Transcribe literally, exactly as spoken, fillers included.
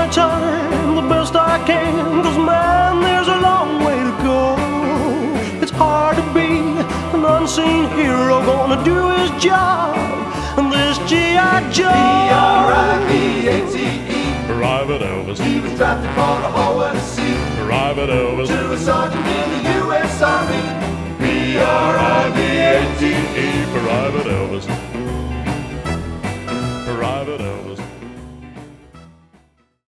time the best I can, 'cause man, there's a long way to go. It's hard to be an unseen hero, gonna do his job, and this G I. Joe. P R I V A T E. Private Elvis. He was drafted for the whole of the sea. Private Elvis. To a sergeant in the U S Army. P R I V A T E. Private Elvis.